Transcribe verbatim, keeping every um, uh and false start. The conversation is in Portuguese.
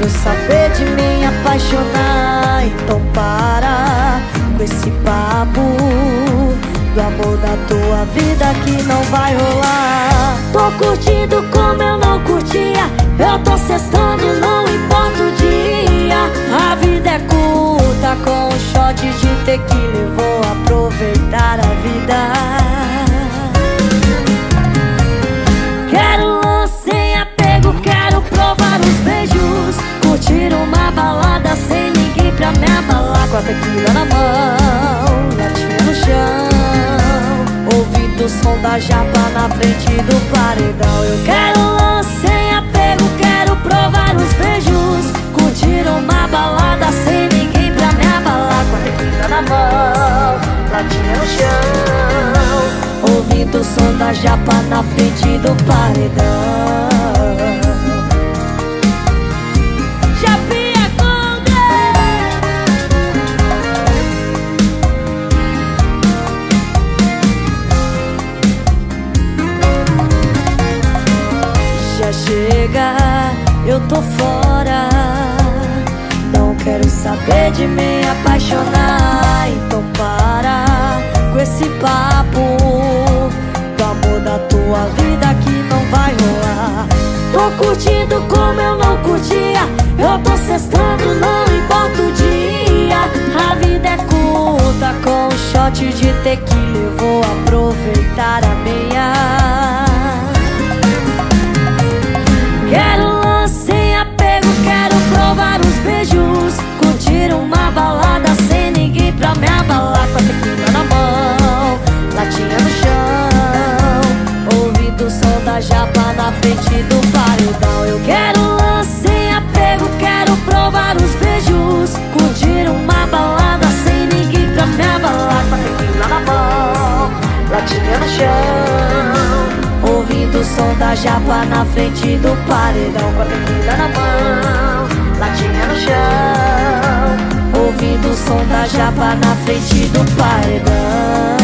quero saber de me apaixonar. Então para com esse papo do amor da tua vida que não vai rolar. Tô curtindo como eu não curtia, eu tô cestando, não importa o dia. A vida é curta, com um shot de tequila eu vou aproveitar a vida. Quero lance sem apego, quero provar os beijos, curtir uma balada sem ninguém pra me abalar. Com a tequila na mão, latinha no chão, ouvindo o som da japa na frente do paredão. Eu quero lance sem apego, quero provar os beijos, curtir uma balada sem ninguém pra me abalar. Com a tequila na mão, latinha no chão, ouvindo o som da japa na frente do paredão. Japinha Golden! Já chega, eu tô fora, não quero saber de me apaixonar. Então para com esse papo do amor da tua vida que não vai rolar. Tô curtindo como eu não curtia, eu tô cestando, não importa o dia. A vida é curta, com um shot de tequila eu vou aproveitar a meia. Quero lance sem apego, quero provar os beijos, curtir uma balada sem ninguém pra me abalar. Com a tequila na mão, latinha no chão, ouvindo o som da japa na frente do paredão. Eu quero lance sem apego, quero provar os beijos, curtir uma balada sem ninguém pra me abalar. Com a tequila na mão, latinha no chão, ouvindo o som da japa na frente do paredão. Com a tequila na mão, latinha no chão, ouvindo o som da japa na frente do paredão.